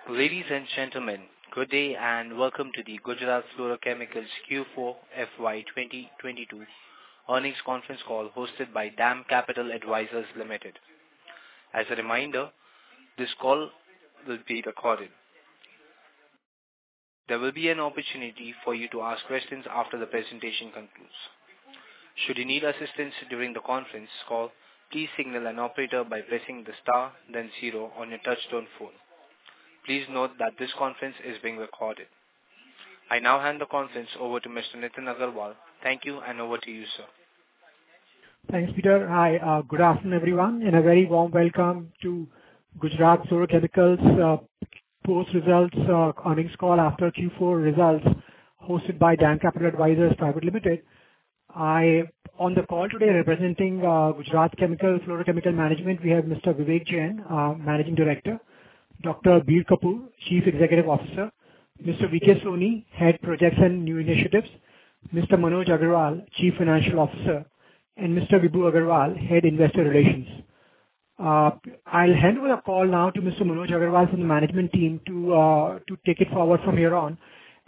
Ladies and gentlemen, good day and welcome to the Gujarat Fluorochemicals Q4 FY 2022 earnings conference call hosted by DAM Capital Advisors Limited. As a reminder, this call will be recorded. There will be an opportunity for you to ask questions after the presentation concludes. Should you need assistance during the conference call, please signal an operator by pressing the star then 0 on your touchtone phone. Please note that this conference is being recorded. I now hand the conference over to Mr. Nitin Agarwal. Thank you, and over to you, sir. Thanks, Peter. Hi, good afternoon, everyone, and a very warm welcome to Gujarat Fluorochemicals post-results earnings call after Q4 results hosted by DAM Capital Advisors Private Limited. On the call today representing Gujarat Fluorochemical Management, we have Mr. Vivek Jain, Managing Director, Dr. Bir Kapoor, Chief Executive Officer, Mr. V.K. Soni, Head Projects and New Initiatives, Mr. Manoj Agarwal, Chief Financial Officer, and Mr. Vibhu Agarwal, Head Investor Relations. I'll hand over the call now to Mr. Manoj Agarwal from the management team to take it forward from here on.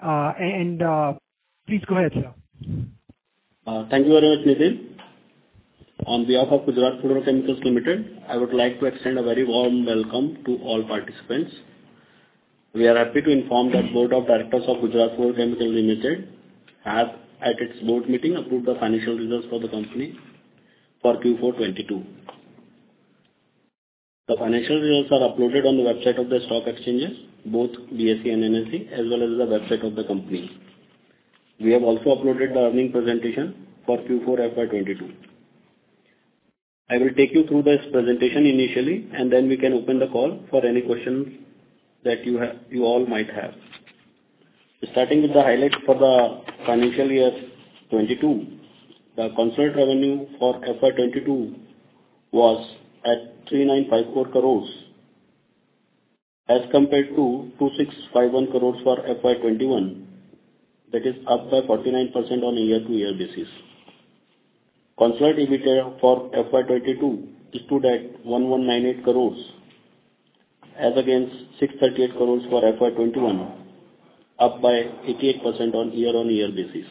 Please go ahead, sir. Thank you very much, Nitin. On behalf of Gujarat Fluorochemicals Limited, I would like to extend a very warm welcome to all participants. We are happy to inform that Board of Directors of Gujarat Fluorochemicals Limited have, at its board meeting, approved the financial results for the company for Q4 22. The financial results are uploaded on the website of the stock exchanges, both BSE and NSE, as well as the website of the company. We have also uploaded the earning presentation for Q4 FY22. I will take you through this presentation initially, and then we can open the call for any questions that you all might have. Starting with the highlights for the financial year 22, the consolidated revenue for FY22 was at 3954 crores as compared to 2651 crores for FY21. That is up by 49% on a year-to-year basis. Consolidated EBITDA for FY22 stood at 1198 crores as against 638 crores for FY21, up by 88% on year-on-year basis.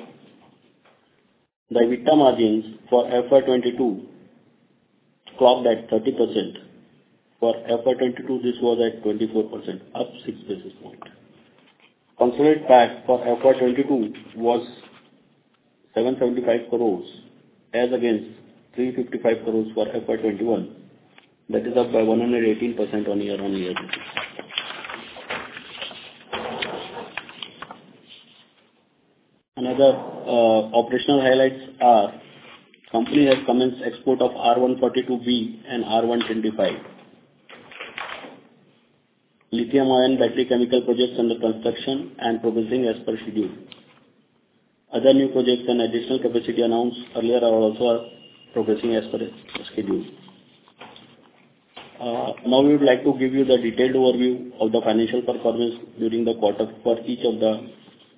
The EBITDA margins for FY22 clocked at 30%. For FY22, this was at 24%, up 6 basis points. Consolidated PAT for FY22 was 775 crores as against 355 crores for FY21. That is up by 118% on year-on-year basis. Another operational highlights are company has commenced export of R142B and R125. Lithium-ion battery chemical projects under construction and progressing as per schedule. Other new projects and additional capacity announced earlier are also progressing as per schedule. Now we would like to give you the detailed overview of the financial performance during the quarter for each of the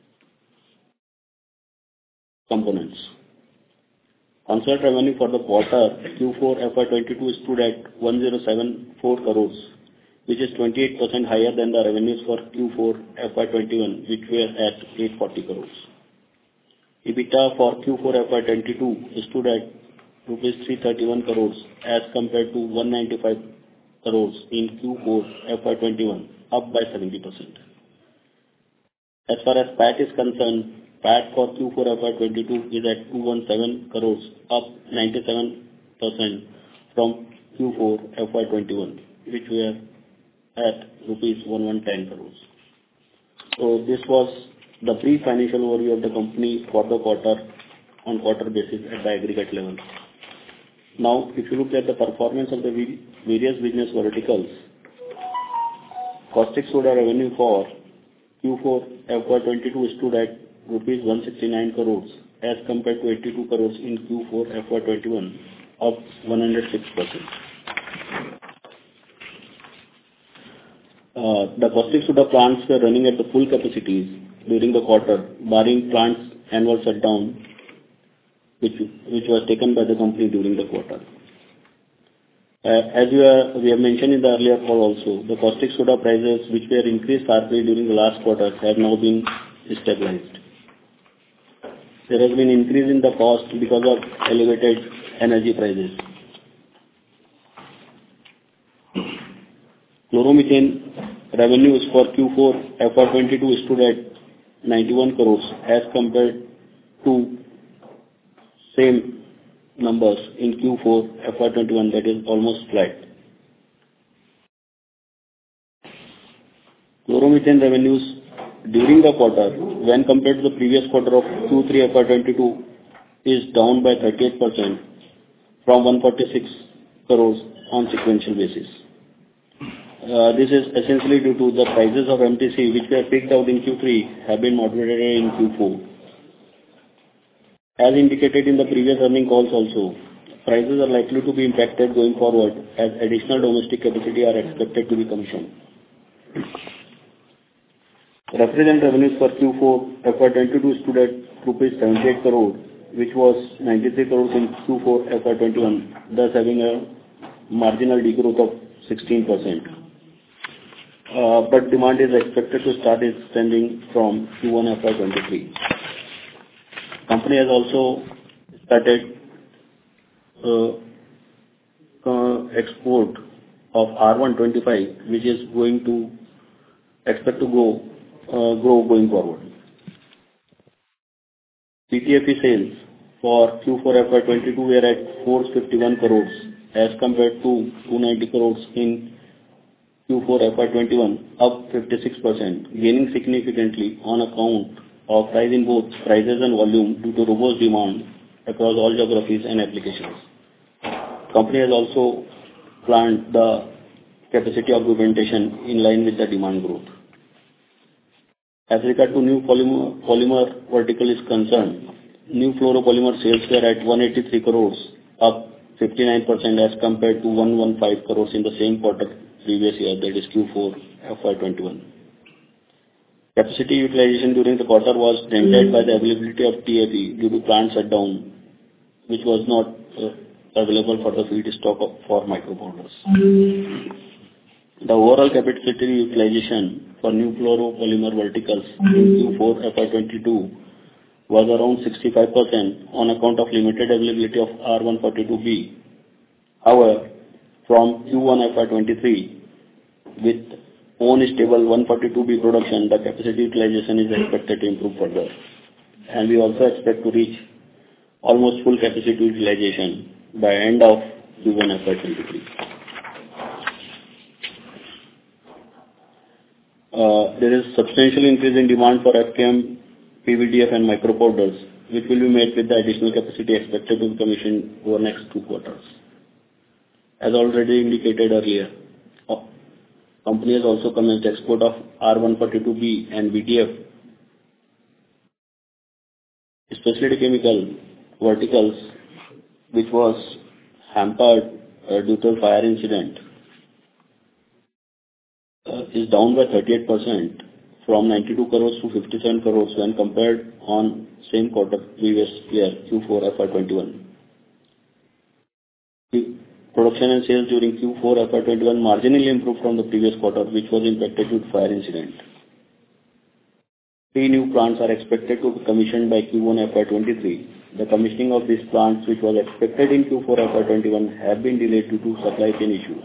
components. Consolidated revenue for the quarter Q4 FY22 stood at 1074 crores, which is 28% higher than the revenues for Q4 FY21, which were at 840 crores. EBITDA for Q4 FY22 stood at rupees 331 crores as compared to 195 crores in Q4 FY21, up by 70%. As far as PAT is concerned, PAT for Q4 FY22 is at 217 crores, up 97% from Q4 FY21, which were at rupees 1110 crores. So this was the brief financial overview of the company for the quarter-on-quarter basis at the aggregate level. Now, if you look at the performance of the various business verticals, caustic soda revenue for Q4 FY22 stood at rupees 169 crores as compared to 82 crores in Q4 FY21, up 106%. The caustic soda plants were running at the full capacities during the quarter, barring plants annual shutdown, which was taken by the company during the quarter. As we have mentioned in the earlier call also, the caustic soda prices, which were increased sharply during the last quarter, have now been stabilized. There has been increase in the cost because of elevated energy prices. Chloromethane revenues for Q4 FY22 stood at 91 crores as compared to same numbers in Q4 FY21, that is almost flat. Chloromethane revenues during the quarter, when compared to the previous quarter of Q3 FY22, is down by 38% from 146 crores on sequential basis. This is essentially due to the prices of MTC, which were peaked out in Q3, have been moderated in Q4. As indicated in the previous earnings calls also, prices are likely to be impacted going forward as additional domestic capacity are expected to be commissioned. Refrigerant revenues for Q4 FY22 stood at rupees 78 crore, which was 93 crores in Q4 FY21, thus having a marginal degrowth of 16%. But demand is expected to start extending from Q1 FY23. Company has also started export of R125, which is going to expect to grow going forward. PTFE sales for Q4 FY22 were at 451 crores as compared to 290 crores in Q4 FY21, up 56%, gaining significantly on account of rise in both prices and volume due to robust demand across all geographies and applications. Company has also planned the capacity augmentation in line with the demand growth. As regard to new polymer vertical is concerned, new fluoropolymer sales were at 183 crores, up 59% as compared to 115 crores in the same quarter previous year, that is Q4 FY21. Capacity utilization during the quarter was dented by the availability of TFE due to plant shutdown, which was not available for the feedstock for micropowders. The overall capacity utilization for new fluoropolymer verticals in Q4 FY22 was around 65% on account of limited availability of R142B. However, from Q1 FY23, with own stable 142B production, the capacity utilization is expected to improve further. And we also expect to reach almost full capacity utilization by end of Q1 FY23. There is substantial increase in demand for FKM, PVDF and micropowders, which will be made with the additional capacity expected to be commissioned over next 2 quarters. As already indicated earlier, company has also commenced export of R142B and VDF, specialty chemical verticals, which was hampered due to a fire incident, is down by 38% from 92 crores to 57 crores when compared on same quarter previous year, Q4 FY21. Production and sales during Q4 FY21 marginally improved from the previous quarter, which was impacted due to fire incident. 3 new plants are expected to be commissioned by Q1 FY23. The commissioning of these plants, which was expected in Q4 FY21, have been delayed due to supply chain issues.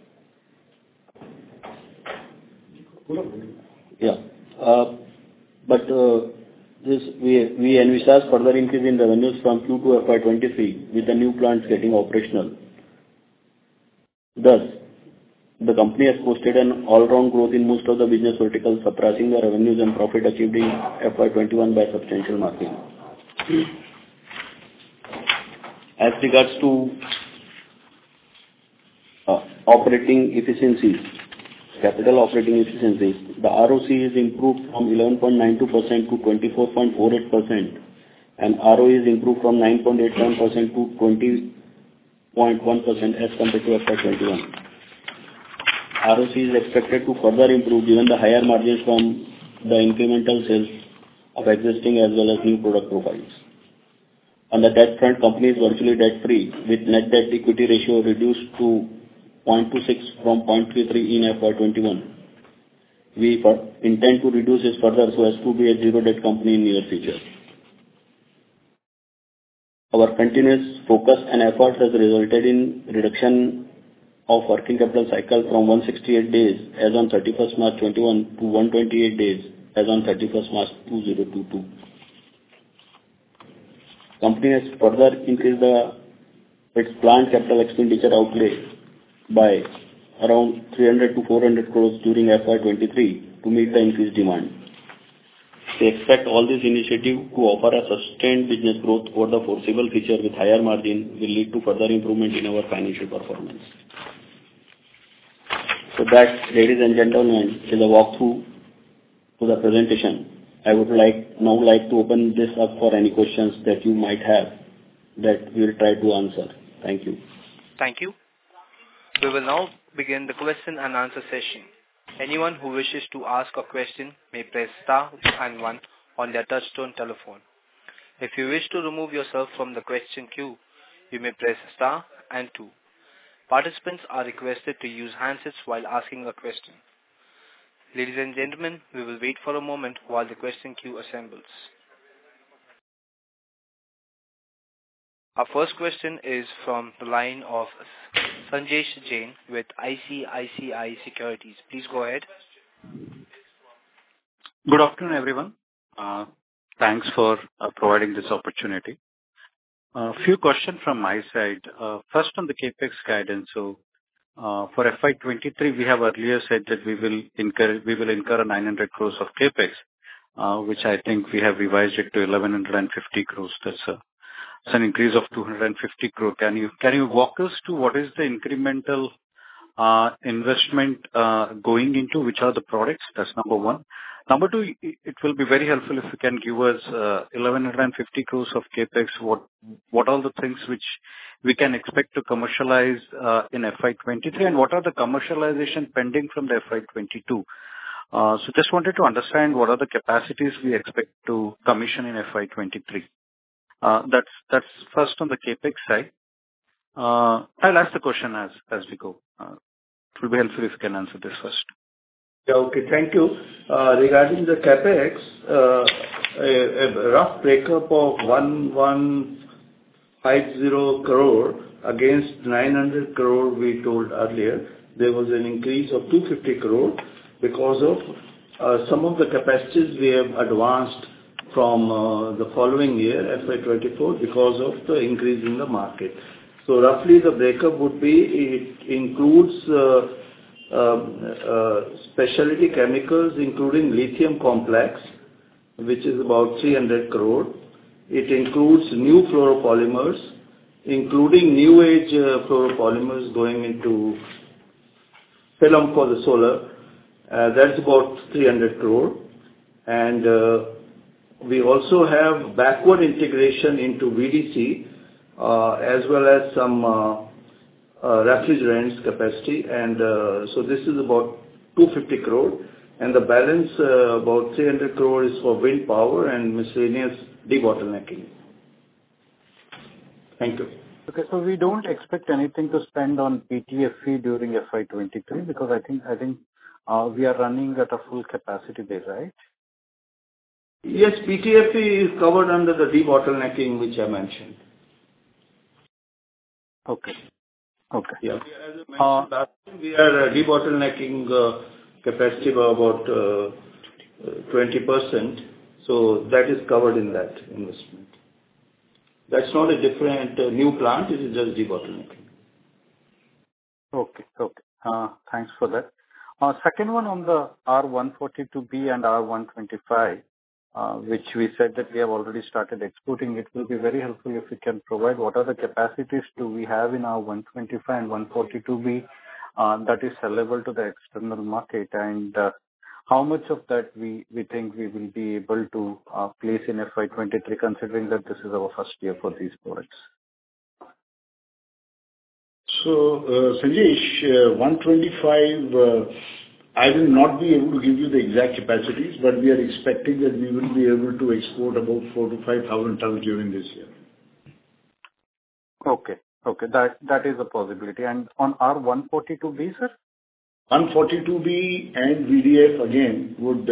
We envisage further increase in revenues from Q2 FY23 with the new plants getting operational. Thus, the company has posted an all-round growth in most of the business verticals, surpassing the revenues and profit achieved in FY21 by substantial margin. As regards to operating efficiencies, capital operating efficiencies, the ROC is improved from 11.92% to 24.48%, and ROE is improved from 9.87% to 20.1% as compared to FY21. ROC is expected to further improve given the higher margins from the incremental sales of existing as well as new product profiles. On the debt front, company is virtually debt-free with net debt equity ratio reduced to 0.26 from 0.33 in FY21. We intend to reduce this further so as to be a zero-debt company in near future. Our continuous focus and effort has resulted in reduction of working capital cycle from 168 days as on 31st March 21 to 128 days as on 31st March 2022. Company has further increased its planned capital expenditure outlay by around 300 to 400 crores during FY23 to meet the increased demand. We expect all these initiatives to offer a sustained business growth over the foreseeable future with higher margin will lead to further improvement in our financial performance. So that, ladies and gentlemen, is a walkthrough to the presentation. I would now like to open this up for any questions that you might have that we will try to answer. Thank you. Thank you. We will now begin the question and answer session. Anyone who wishes to ask a question may press star and 1 on their touchtone telephone. If you wish to remove yourself from the question queue, you may press star and 2. Participants are requested to use handsets while asking a question. Ladies and gentlemen, we will wait for a moment while the question queue assembles. Our first question is from the line of Sanjesh Jain with ICICI Securities. Please go ahead. Good afternoon, everyone. Thanks for providing this opportunity. A few questions from my side. First on the capex guidance. So, for FY23, we have earlier said that we will incur 900 crores of capex, which I think we have revised it to 1150 crores. That's an increase of 250 crore. Can you walk us to what is the incremental investment going into which are the products? That's number one. Number two, it will be very helpful if you can give us 1150 crores of capex. What are the things which we can expect to commercialize in FY23, and what are the commercialization pending from the FY22? So just wanted to understand what are the capacities we expect to commission in FY23. That's first on the capex side. I'll ask the question as we go. It will be helpful if you can answer this first. Yeah, okay, thank you. Regarding the capex, a rough breakup of 1150 crore against 900 crore we told earlier. There was an increase of 250 crore because of some of the capacities we have advanced from the following year, FY24, because of the increase in the market. So roughly the breakup would be, it includes specialty chemicals including lithium complex, which is about 300 crore. It includes new fluoropolymers, including new age fluoropolymers going into film for the solar. That's about 300 crore. And we also have backward integration into VDC, as well as some refrigerants capacity. And so this is about 250 crore. And the balance, about 300 crore is for wind power and miscellaneous debottlenecking. Thank you. Okay, so we don't expect anything to spend on PTFE during FY23 because I think we are running at a full capacity base, right? Yes, PTFE is covered under the debottlenecking which I mentioned. Okay. Okay. Yeah. As I mentioned, we are debottlenecking capacity by about 20%. So that is covered in that investment. That's not a different new plant. It is just debottlenecking. Okay. Okay. Thanks for that. Second one on the R142B and R125. Which we said that we have already started exporting. It will be very helpful if you can provide what are the capacities do we have in our 125 and 142B that is sellable to the external market, and how much of that we think we will be able to place in FY23, considering that this is our first year for these products. So, Sanjesh, 125, I will not be able to give you the exact capacities, but we are expecting that we will be able to export about 4,000 to 5,000 tons during this year. Okay. Okay. That is a possibility. And on R-142b, sir? 142b and VDF again would,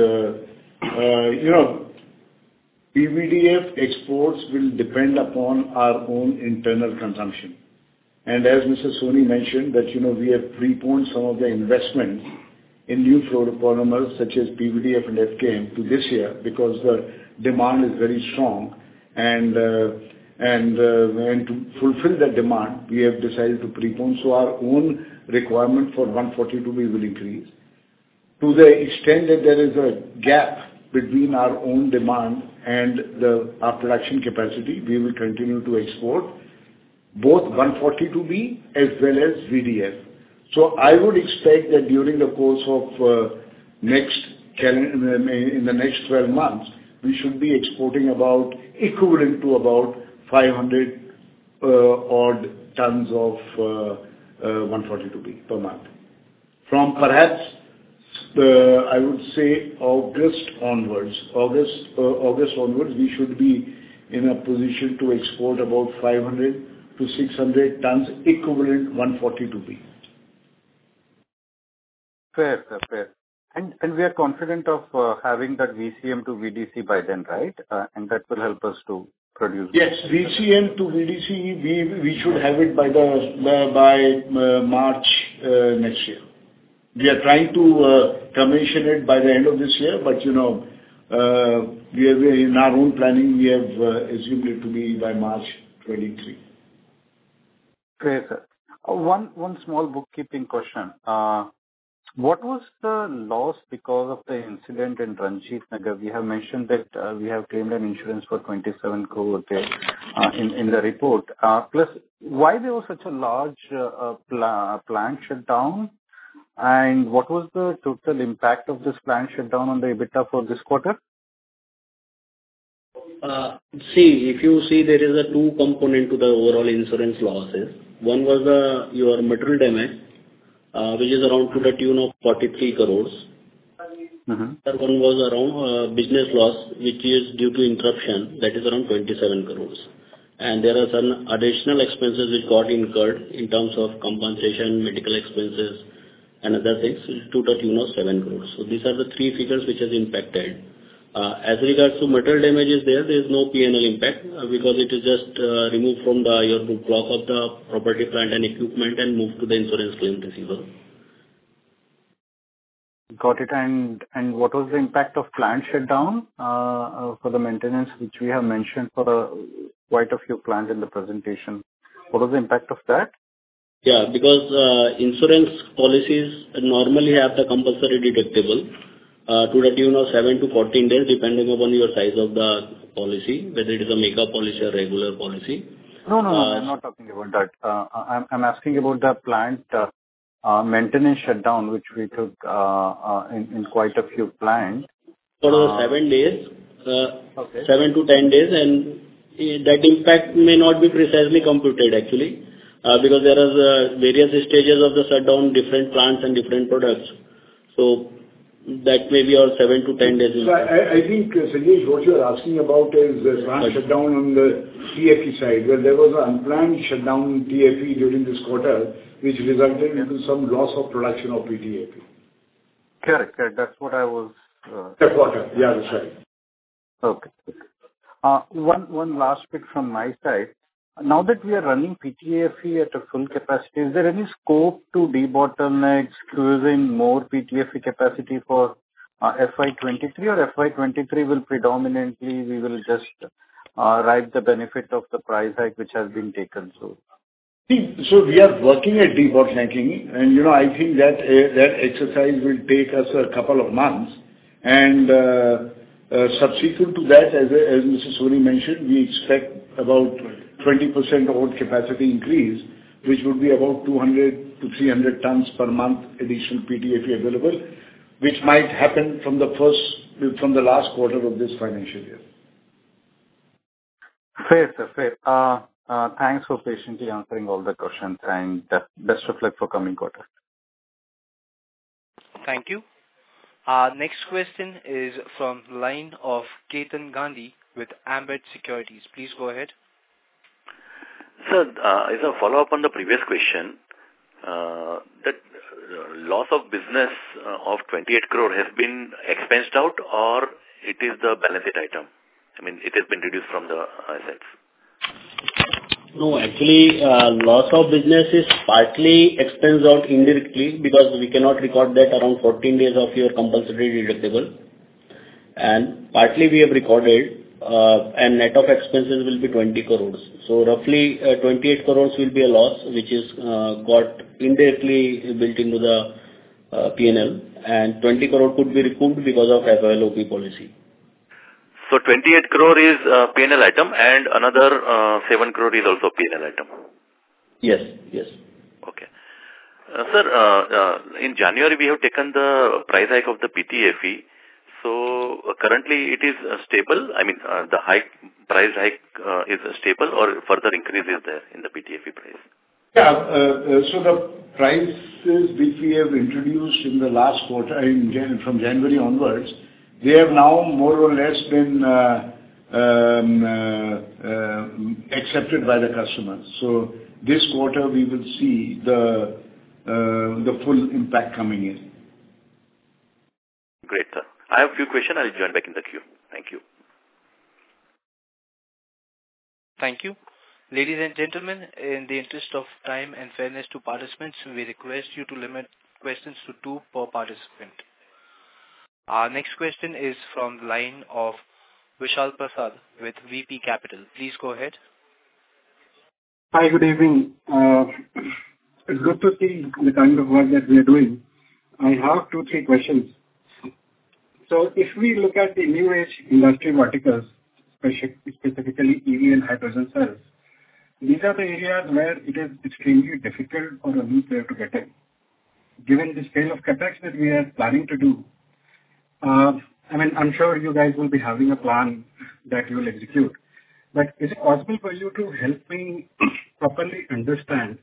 PVDF exports will depend upon our own internal consumption. And as Mr. Soni mentioned, that, we have preponed some of the investments in new fluoropolymers such as PVDF and FKM to this year because the demand is very strong. And to fulfill that demand, we have decided to prepone. So our own requirement for 142b will increase. To the extent that there is a gap between our own demand and our production capacity, we will continue to export both 142b as well as VDF. So I would expect that during the course of in the next 12 months, we should be exporting about equivalent to about 500 odd tons of 142b per month. From perhaps I would say August onwards, we should be in a position to export about 500 to 600 tons equivalent 142b. Fair, sir, fair. And we are confident of having that VCM to VDC by then, right? And that will help us to produce. Yes, VCM to VDC, we should have it by March next year. We are trying to commission it by the end of this year, but we have in our own planning we have assumed it to be by March 23. Fair, sir. One small bookkeeping question. What was the loss because of the incident in Ranjit Nagar? We have mentioned that we have claimed an insurance for 27 crore in the report. Plus, why there was such a large plant shutdown? And what was the total impact of this plant shutdown on the EBITDA for this quarter? If you see, there is a two component to the overall insurance losses. One was your material damage, which is around to the tune of 43 crores. Mm-hmm. Other one was around business loss, which is due to interruption, that is around 27 crores. And there are some additional expenses which got incurred in terms of compensation, medical expenses, and other things to the tune of 7 crores. So these are the three figures which has impacted. As regards to material damages, there is no P&L impact because it is just removed from your block of the property, plant and equipment and moved to the insurance claim receivable. Got it. And what was the impact of plant shutdown for the maintenance, which we have mentioned for quite a few plants in the presentation? What was the impact of that? Yeah, because insurance policies normally have the compulsory deductible to the tune of 7 to 14 days, depending upon your size of the policy, whether it is a makeup policy or regular policy. No, I'm not talking about that. I'm asking about the plant maintenance shutdown, which we took in quite a few plants. For the 7 days, Okay. 7 to 10 days, and that impact may not be precisely computed actually, because there are various stages of the shutdown, different plants and different products. So that may be our 7 to 10 days. So I think, Sanjesh, what you're asking about is the plant shutdown on the TFE side. Well, there was an unplanned shutdown in TFE during this quarter, which resulted into some loss of production of PTFE. Correct. That's what I was... The quarter, yeah, that's right. Okay. One last bit from my side. Now that we are running PTFE at a full capacity, is there any scope to debottleneck, squeezing more PTFE capacity for FY23, or FY23 will predominantly, we will just reap the benefit of the price hike which has been taken? So we are working at debottlenecking, and I think that exercise will take us a couple of months. And subsequent to that, as Mr. Soni mentioned, we expect about 20% odd capacity increase, which would be about 200 to 300 tons per month additional PTFE available, which might happen from the last quarter of this financial year. Fair, sir, fair. Thanks for patiently answering all the questions, and best of luck for coming quarter. Thank you. Next question is from line of Ketan Gandhi with Ambit Securities. Please go ahead. Sir, as a follow-up on the previous question, that loss of business of 28 crore has been expensed out, or it is the balance sheet item? I mean, it has been reduced from the assets. No, actually, loss of business is partly expensed out indirectly because we cannot record that around 14 days of your compulsory deductible. And partly we have recorded, and net of expenses will be 20 crores. So roughly 28 crores will be a loss, which is got indirectly built into the P&L, and 20 crore could be recouped because of FOLOP policy. So 28 crore is P&L item, and another 7 crore is also P&L item. Yes, yes. Okay. Sir, in January we have taken the price hike of the PTFE. So currently it is stable. I mean, the price hike is stable, or further increase is there in the PTFE price? Yeah. So the prices which we have introduced in the last quarter, from January onwards, they have now more or less been accepted by the customers. So this quarter we will see the full impact coming in. Great, sir. I have a few questions. I'll join back in the queue. Thank you. Thank you. Ladies and gentlemen, in the interest of time and fairness to participants, we request you to limit questions to 2 per participant. Our next question is from the line of Vishal Prasad with VP Capital. Please go ahead. Hi, good evening. It's good to see the kind of work that we are doing. I have 2-3 questions. So if we look at the new age industry verticals, specifically EV and hydrogen cells, these are the areas where it is extremely difficult for a new player to get in. Given the scale of capex that we are planning to do, I mean, I'm sure you guys will be having a plan that you will execute. But is it possible for you to help me properly understand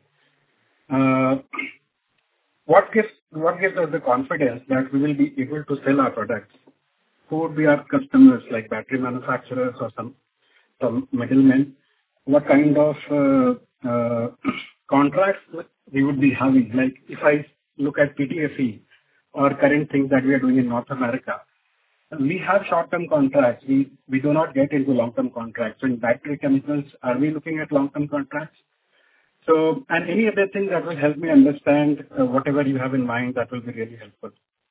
what gives us the confidence that we will be able to sell our products? Who would be our customers, like battery manufacturers or some middlemen? What kind of contracts we would be having? Like if I look at PTFE or current things that we are doing in North America, we have short-term contracts. We do not get into long-term contracts. So in battery chemicals, are we looking at long-term contracts? So, and any other thing that will help me understand whatever you have in mind, that will be really helpful.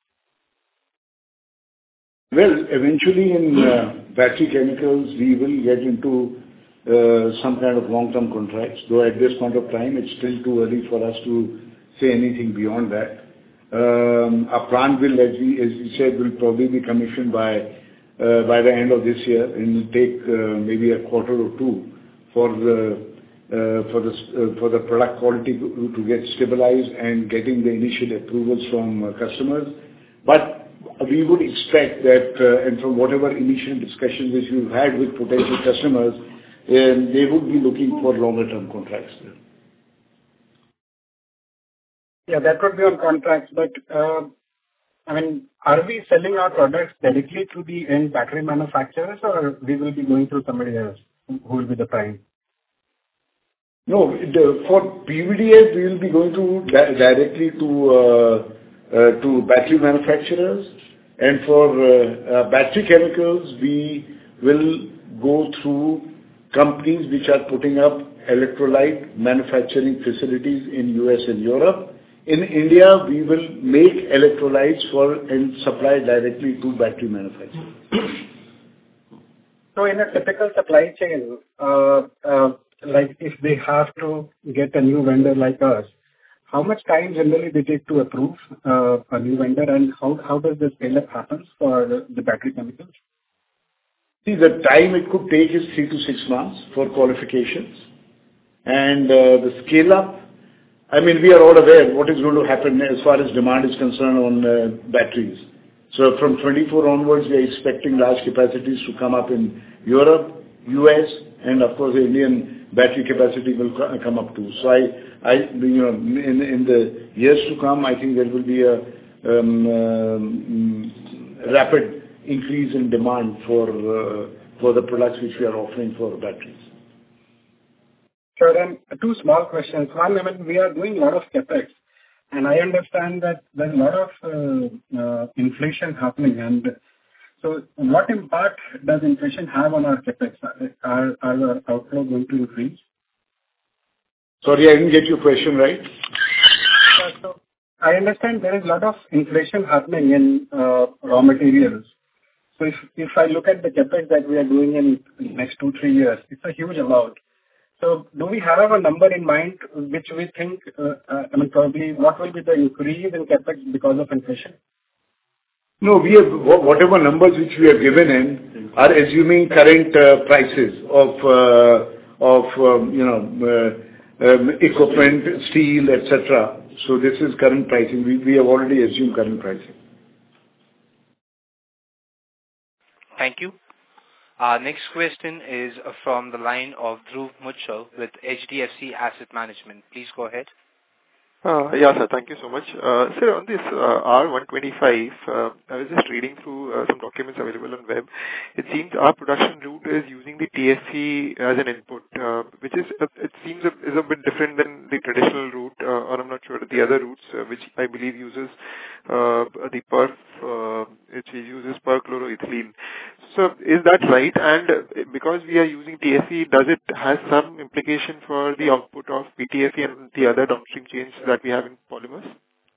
Well, eventually in battery chemicals, we will get into some kind of long-term contracts, though at this point of time, it's still too early for us to say anything beyond that. Our plant will, as we said, will probably be commissioned by the end of this year, and will take maybe a quarter or 2 for the product quality to get stabilized and getting the initial approvals from customers. But we would expect that, and from whatever initial discussions which we've had with potential customers, they would be looking for longer term contracts there. Yeah, that could be on contracts, but I mean, are we selling our products directly to the end battery manufacturers, or we will be going through somebody else who will be the prime? No, for PVDF, we will be going to directly to battery manufacturers, and for battery chemicals, we will go through companies which are putting up electrolyte manufacturing facilities in US and Europe. In India, we will make electrolytes and supply directly to battery manufacturers. So in a typical supply chain, like if they have to get a new vendor like us, how much time generally they take to approve a new vendor, and how does the scale-up happen for the battery chemicals? See, the time it could take is 3 to 6 months for qualifications. And the scale-up, I mean, we are all aware what is going to happen as far as demand is concerned on batteries. So from 24 onwards, we are expecting large capacities to come up in Europe, US, and of course, the Indian battery capacity will come up too. So in the years to come, I think there will be a rapid increase in demand for the products which we are offering for batteries. Sure. Then two small questions. One, I mean, we are doing a lot of CapEx, and I understand that there's a lot of inflation happening. And so what impact does inflation have on our CapEx? Are our outflow going to increase? Sorry, I didn't get your question right. So I understand there is a lot of inflation happening in raw materials. So if I look at the CapEx that we are doing in the next 2-3 years, it's a huge amount. So do we have a number in mind which we think, I mean, probably what will be the increase in CapEx because of inflation? No, we have whatever numbers which we have given in are assuming current prices of equipment, steel, etc. So this is current pricing. We have already assumed current pricing. Thank you. Our next question is from the line of Dhruv Muchal with HDFC Asset Management. Please go ahead. Yeah, sir. Thank you so much. Sir, on this R125, I was just reading through some documents available on web. It seems our production route is using the TFE as an input, which is it seems is a bit different than the traditional route, or I'm not sure the other routes, which I believe uses the perf, which uses perchloroethylene. So is that right? And because we are using TFE, does it have some implication for the output of PTFE and the other downstream chains that we have in polymers?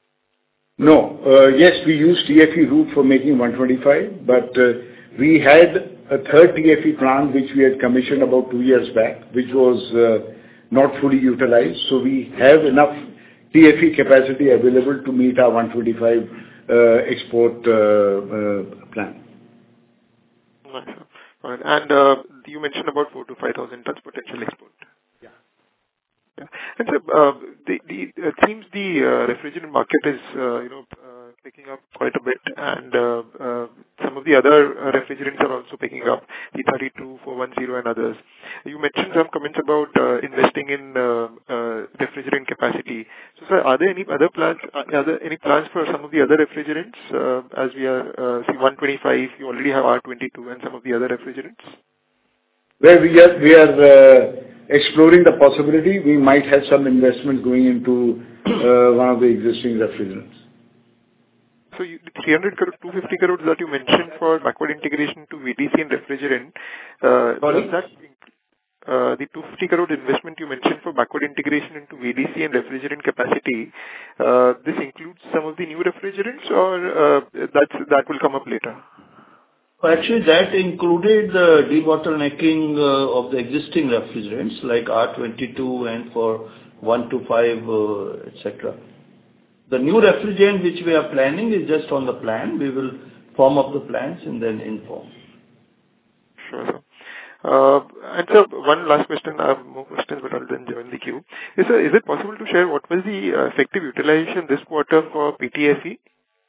No. Yes, we use TFE route for making 125, but we had a third TFE plant which we had commissioned about 2 years back, which was not fully utilized. So we have enough TFE capacity available to meet our 125 export plan. Nice. All right. And you mentioned about 4,000 to 5,000 tons potential export. Yeah. And so, it seems the refrigerant market is, picking up quite a bit, and some of the other refrigerants are also picking up, the 32, 410 and others. You mentioned some comments about investing in refrigerant capacity. So, sir, are there any other plans? Are there any plans for some of the other refrigerants? As we are see 125, you already have R22 and some of the other refrigerants. Where we are exploring the possibility, we might have some investment going into one of the existing refrigerants. So 300 crore, 250 crores that you mentioned for backward integration to VDC and refrigerant, does that the 250 crore investment you mentioned for backward integration into VDC and refrigerant capacity, this includes some of the new refrigerants, or that will come up later? Actually, that included the debottlenecking of the existing refrigerants like R22 and for 1 to 5, etc. The new refrigerant which we are planning is just on the plan. We will form up the plans and then inform. Sure, sir. And sir, one last question. I have more questions, but I'll then join the queue. Is it possible to share what was the effective utilization this quarter for PTFE?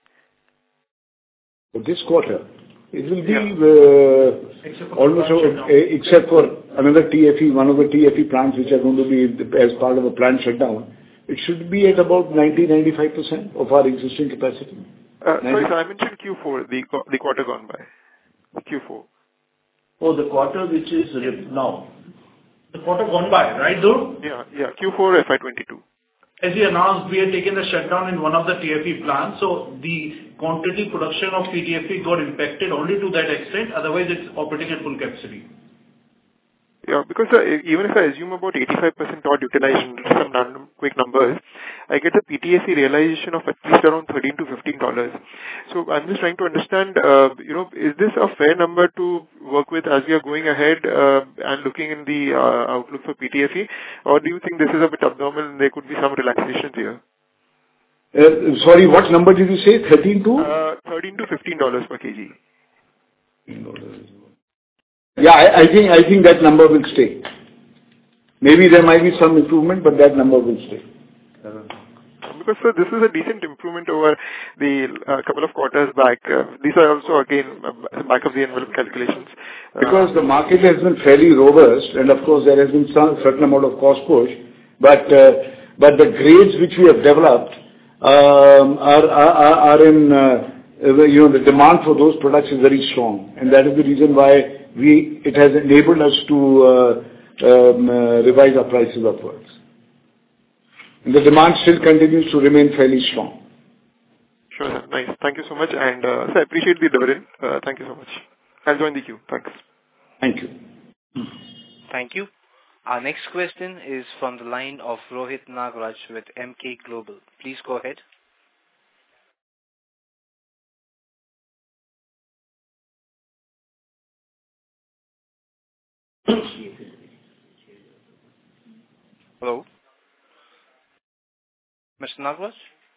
For this quarter? It will be almost except for another TFE, one of the TFE plants which are going to be as part of a plant shutdown. It should be at about 90-95% of our existing capacity. Sorry, sir, I mentioned Q4, the quarter gone by. Q4. Oh, the quarter which is now. The quarter gone by, right, Dhruv? Yeah. Q4 FY22. As we announced, we had taken the shutdown in one of the TFE plants, so the quantity production of PTFE got impacted only to that extent. Otherwise, it's operating at full capacity. Yeah, because even if I assume about 85% odd utilization, some random quick numbers, I get a PTFE realization of at least around $13 to $15. So I'm just trying to understand, is this a fair number to work with as we are going ahead and looking in the outlook for PTFE, or do you think this is a bit abnormal and there could be some relaxations here? Sorry, what number did you say? 13 to? $13 to $15 per kg. Yeah, I think that number will stay. Maybe there might be some improvement, but that number will stay. Because, sir, this is a decent improvement over the couple of quarters back. These are also, again, back of the envelope calculations. Because the market has been fairly robust, and of course there has been some certain amount of cost push, but the grades which we have developed are in, the demand for those products is very strong, and that is the reason why it has enabled us revise our prices upwards. And the demand still continues to remain fairly strong. Sure, sir. Nice. Thank you so much. And sir, I appreciate the dividend. Thank you so much. I'll join the queue. Thanks. Thank you. Thank you. Our next question is from the line of Rohit Nagraj with MK Global. Please go ahead. Hello? Mr. Nagraj?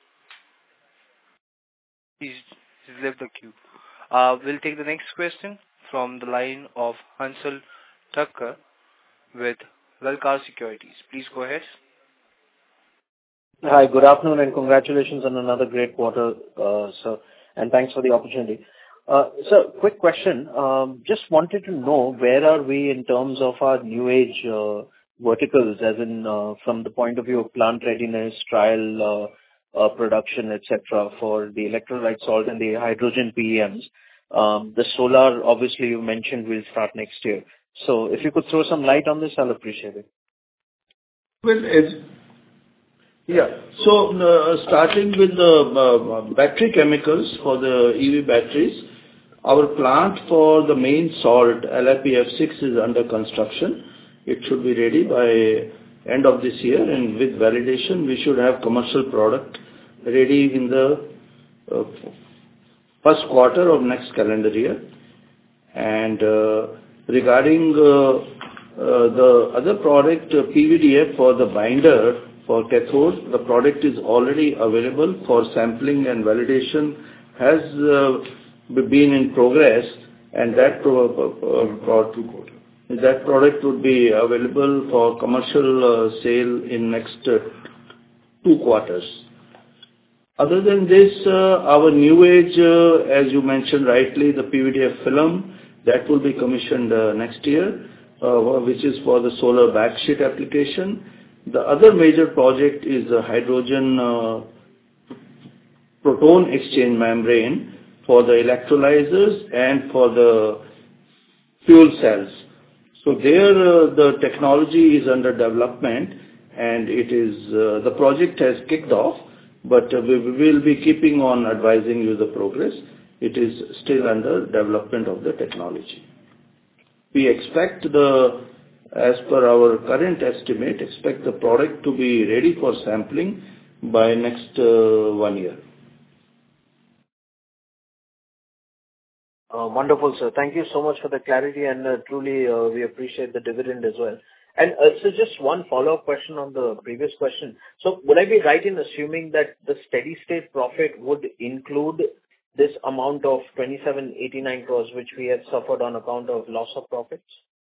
He's left the queue. We'll take the next question from the line of Hansal Thakkar with Lalkar Securities. Please go ahead. Hi, good afternoon and congratulations on another great quarter, sir, and thanks for the opportunity. Sir, quick question. Just wanted to know where are we in terms of our new age verticals, as in from the point of view of plant readiness, trial production, etc., for the electrolyte salt and the hydrogen PEMs. The solar, obviously, you mentioned will start next year. So if you could throw some light on this, I'll appreciate it. Well, so starting with the battery chemicals for the EV batteries, our plant for the main salt, LiPF6, is under construction. It should be ready by end of this year, and with validation, we should have commercial product ready in the first quarter of next calendar year. And regarding the other product, PVDF for the binder for cathode, the product is already available for sampling and validation has been in progress, and that product would be available for commercial sale in next 2 quarters. Other than this, our new age, as you mentioned rightly, the PVDF film, that will be commissioned next year, which is for the solar backsheet application. The other major project is the hydrogen proton exchange membrane for the electrolyzers and for the fuel cells. So there, the technology is under development, and it is the project has kicked off, but we will be keeping on advising you the progress. It is still under development of the technology. We expect as per our current estimate, expect the product to be ready for sampling by next 1 year. Wonderful, sir. Thank you so much for the clarity, and truly we appreciate the dividend as well. And so just one follow-up question on the previous question. So would I be right in assuming that the steady state profit would include this amount of 2789 crores which we have suffered on account of loss of profits?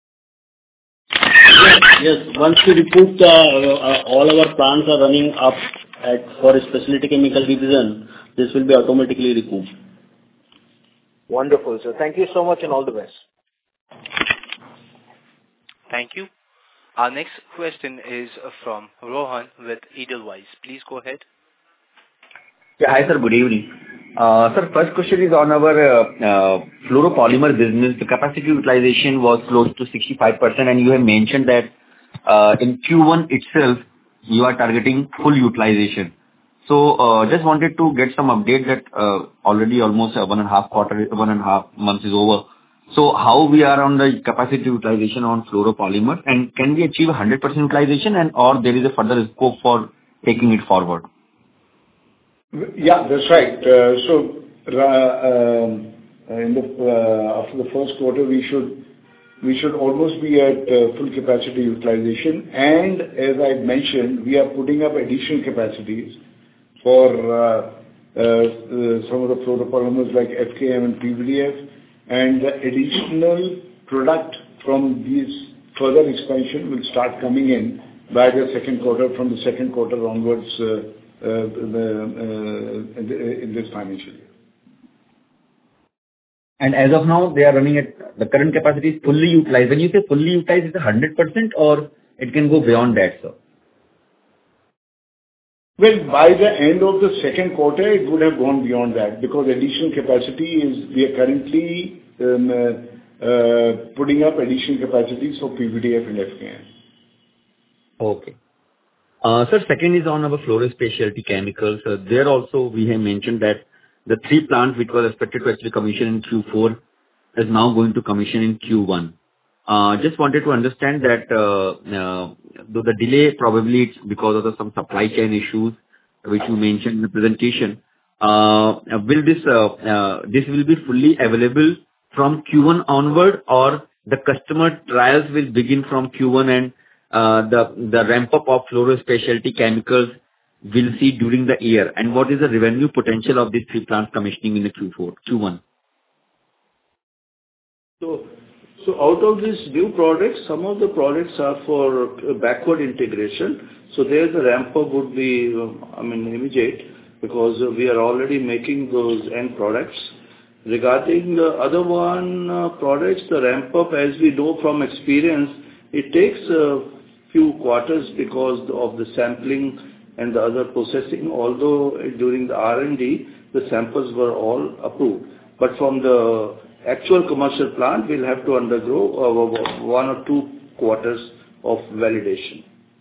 Yes. Once we recoup all our plants are running up for a specialty chemical division, this will be automatically recouped. Wonderful, sir. Thank you so much and all the best. Thank you. Our next question is from Rohan with Edelweiss. Please go ahead. Yeah, hi sir, good evening. Sir, first question is on our fluoropolymer business. The capacity utilization was close to 65%, and you have mentioned that in Q1 itself, you are targeting full utilization. So just wanted to get some update that already almost 1.5 months is over. So how we are on the capacity utilization on fluoropolymer, and can we achieve 100% utilization, and or there is a further scope for taking it forward? Yeah, that's right. So after the first quarter, we should almost be at full capacity utilization. And as I mentioned, we are putting up additional capacities for some of the fluoropolymers like FKM and PVDF, and the additional product from these further expansion will start coming in by the second quarter, from the second quarter onwards in this financial year. And as of now, they are running at the current capacity is fully utilized. When you say fully utilized, is it 100% or it can go beyond that, sir? Well, by the end of the second quarter, it would have gone beyond that, because additional capacity is, we are currently putting up additional capacities for PVDF and FKM. Okay. Sir, second is on our fluoro specialty chemicals. There also we have mentioned that the 3 plants which were expected to actually commission in Q4 is now going to commission in Q1. Just wanted to understand that though the delay probably it's because of some supply chain issues which you mentioned in the presentation. Will this will be fully available from Q1 onward, or the customer trials will begin from Q1 and the ramp up of fluoro specialty chemicals will see during the year? And what is the revenue potential of these 3 plants commissioning in the Q1? So out of these new products, some of the products are for backward integration. So there the ramp up would be, immediate, because we are already making those end products. Regarding the other products, the ramp up, as we know from experience, it takes a few quarters because of the sampling and the other processing. Although during the R&D, the samples were all approved. But from the actual commercial plant, we'll have to undergo 1 or 2 quarters of validation.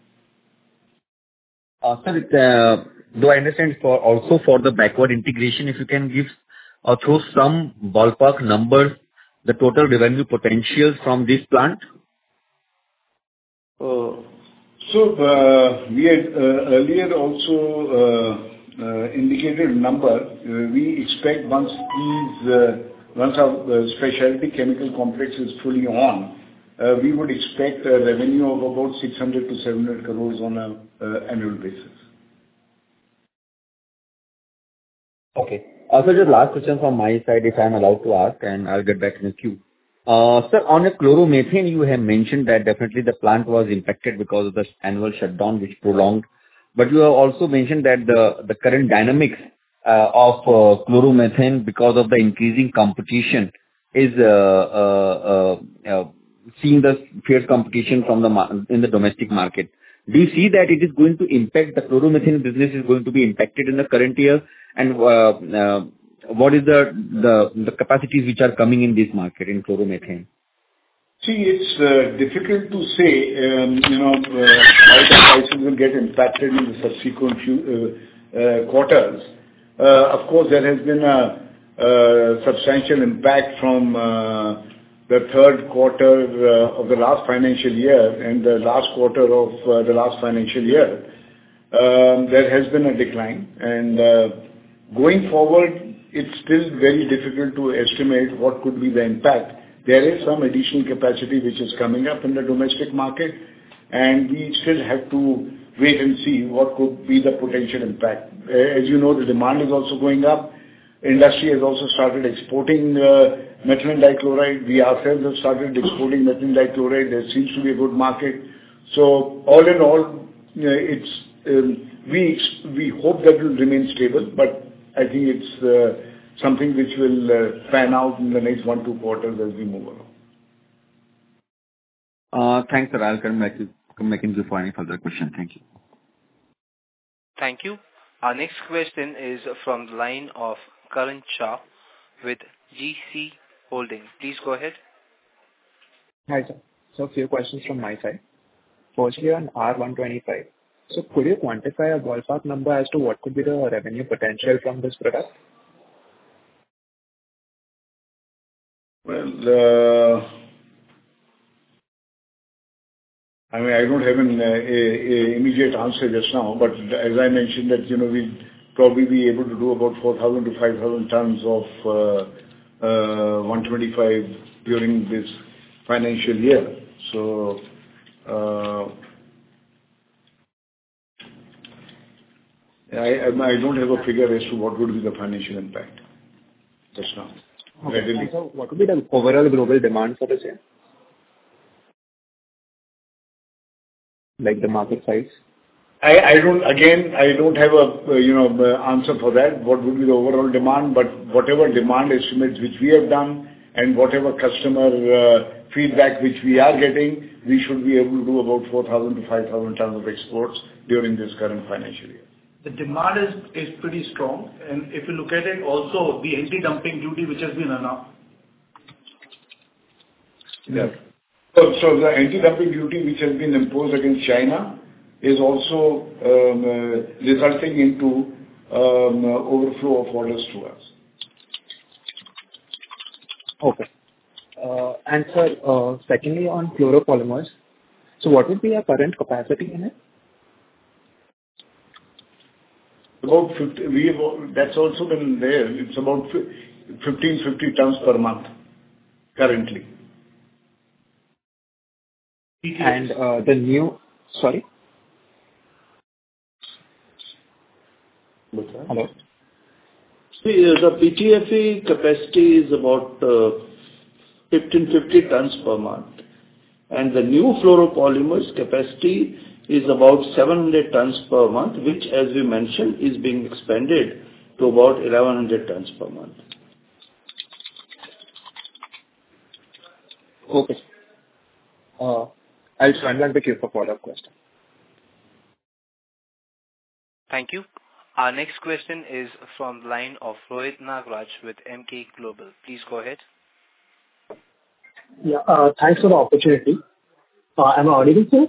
Sir, do I understand also for the backward integration, if you can give or throw some ballpark numbers, the total revenue potential from this plant? We had earlier also indicated a number. We expect once our specialty chemical complex is fully on, we would expect a revenue of about 600 to 700 crores on an annual basis. Okay. Also, just last question from my side, if I am allowed to ask, and I'll get back in the queue. Sir, on the chloromethane, you have mentioned that definitely the plant was impacted because of the annual shutdown which prolonged. But you have also mentioned that the current dynamics of chloromethane, because of the increasing competition, is seeing the fierce competition from in the domestic market. Do you see that it is going to impact the chloromethane business is going to be impacted in the current year? And what is the capacities which are coming in this market in chloromethane? See, it's difficult to say, how the prices will get impacted in the subsequent few quarters. Of course, there has been a substantial impact from the third quarter of the last financial year and the last quarter of the last financial year. There has been a decline, and going forward, it's still very difficult to estimate what could be the impact. There is some additional capacity which is coming up in the domestic market, and we still have to wait and see what could be the potential impact. As you know, the demand is also going up. Industry has also started exporting methylene dichloride. We ourselves have started exporting methylene dichloride. There seems to be a good market. So all in all, we hope that will remain stable, but I think it's something which will pan out in the next 1-2 quarters as we move along. Thanks, sir. I'll come back in for any further question. Thank you. Thank you. Our next question is from the line of Karan Shah with GC Holding. Please go ahead. Hi, sir. So a few questions from my side. Firstly, on R125. So could you quantify a ballpark number as to what could be the revenue potential from this product? Well, I don't have an immediate answer just now, but as I mentioned that, we'll probably be able to do about 4,000 to 5,000 tons of 125 during this financial year. So, I don't have a figure as to what would be the financial impact just now. Okay. So what would be the overall global demand for the same? Like the market size? I don't have a answer for that. What would be the overall demand? But whatever demand estimates which we have done and whatever customer feedback which we are getting, we should be able to do about 4,000 to 5,000 tons of exports during this current financial year. The demand is pretty strong, and if you look at it also, the anti-dumping duty which has been announced. Yeah. So the anti-dumping duty which has been imposed against China is also resulting into overflow of orders to us. Okay. And sir, secondly, on fluoropolymers, so what would be our current capacity in it? About 50, that's also been there. It's about 50 tons per month currently. And the new, sorry? Hello? See, the PTFE capacity is about 1550 tons per month. And the new fluoropolymers capacity is about 700 tons per month, which, as we mentioned, is being expanded to about 1100 tons per month. Okay. I'll join back the queue for follow-up question. Thank you. Our next question is from the line of Rohit Nagraj with MK Global. Please go ahead. Yeah, thanks for the opportunity. Am I audible, sir?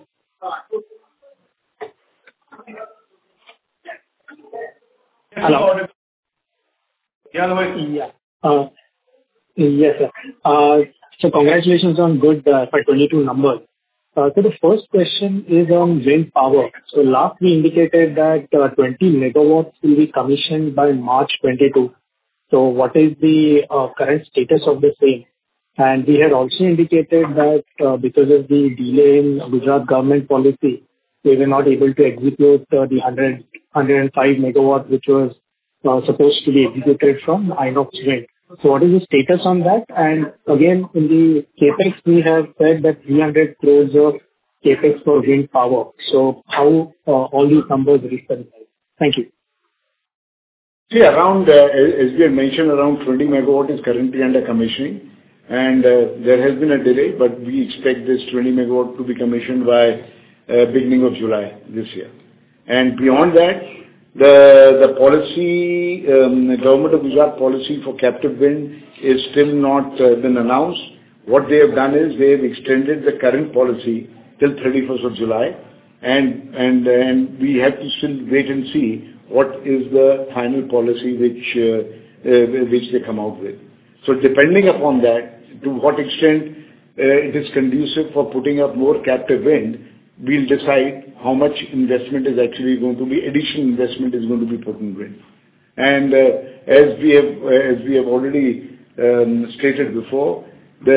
Hello? Yeah, Rohit. Yeah. Yes, sir. So congratulations on good FY22 numbers. So the first question is on wind power. So last we indicated that 20 megawatts will be commissioned by March 22. So what is the current status of the same? And we had also indicated that because of the delay in Gujarat government policy, they were not able to execute the 105 megawatt which was supposed to be executed from Inox Wind. So what is the status on that? And again, in the capex, we have said that 300 crores of capex for wind power. So how all these numbers reconcile? Thank you. See, around, as we had mentioned, around 20 megawatt is currently under commissioning, and there has been a delay, but we expect this 20 megawatt to be commissioned by beginning of July this year. And beyond that, the policy, the government of Gujarat policy for captive wind is still not been announced. What they have done is they have extended the current policy till 31st of July, and we have to still wait and see what is the final policy which they come out with. So depending upon that, to what extent it is conducive for putting up more captive wind, we'll decide how much investment is actually going to be, additional investment is going to be put in wind. And as we have already stated before,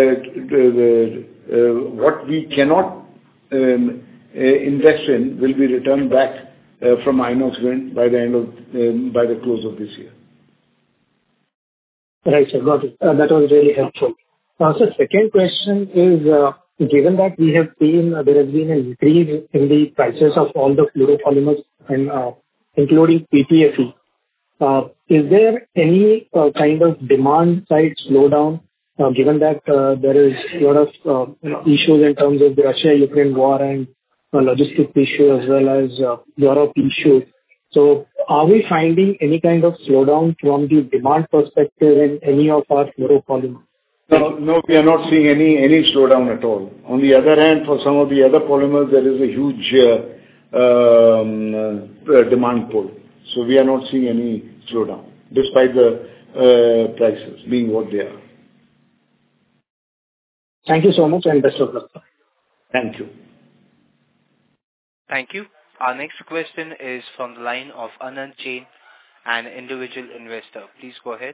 what we cannot invest in will be returned back from Inox Wind by the close of this year. Right, sir. Got it. That was really helpful. So second question is, given that we have seen there has been an increase in the prices of all the fluoropolymers and including PTFE, is there any kind of demand side slowdown, given that there is a lot of issues in terms of the Russia-Ukraine war and logistics issue as well as Europe issue? So are we finding any kind of slowdown from the demand perspective in any of our fluoropolymers? No, we are not seeing any slowdown at all. On the other hand, for some of the other polymers, there is a huge demand pull. So we are not seeing any slowdown, despite the prices being what they are. Thank you so much, and best of luck. Thank you. Thank you. Our next question is from the line of Anand Jain, an individual investor. Please go ahead.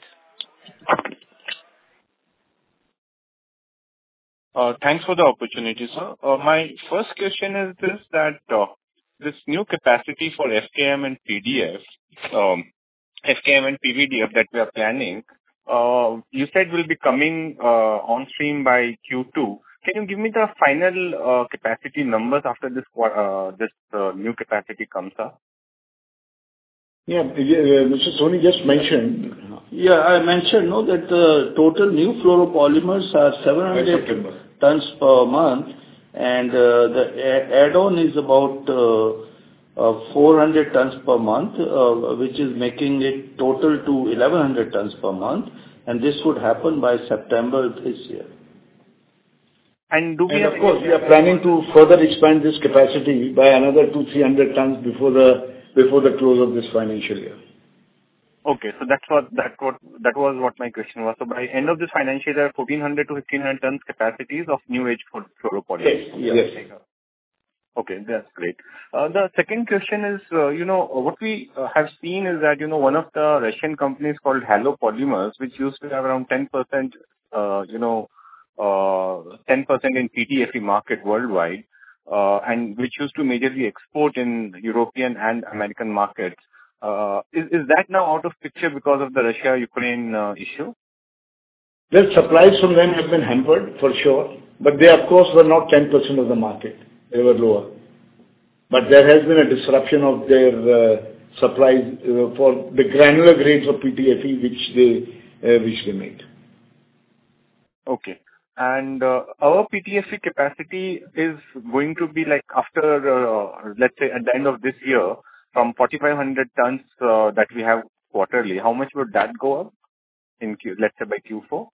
Thanks for the opportunity, sir. My first question is this, that this new capacity for FKM and PDF, FKM and PVDF that we are planning, you said will be coming on stream by Q2. Can you give me the final capacity numbers after this new capacity comes up? Yeah, Mr. Soni just mentioned. Yeah, I mentioned that the total new fluoropolymers are 700 tons per month, and the add-on is about 400 tons per month, which is making it total to 1100 tons per month, and this would happen by September this year. And do we have... Of course, we are planning to further expand this capacity by another 200-300 tons before the close of this financial year. Okay, so that was what my question was. So by end of this financial year, 1,400 to 1,500 tons capacities of new age fluoropolymers. Yes. Okay, that's great. The second question is, what we have seen is that, one of the Russian companies called Halo Polymers, which used to have around 10%, 10% in PTFE market worldwide, and which used to majorly export in European and American markets. Is that now out of picture because of the Russia-Ukraine issue? The supplies from them have been hampered for sure, but they of course were not 10% of the market. They were lower. But there has been a disruption of their supplies for the granular grades of PTFE which they made. Okay. And our PTFE capacity is going to be like after, let's say at the end of this year, from 4,500 tons that we have quarterly, how much would that go up in let's say by Q4?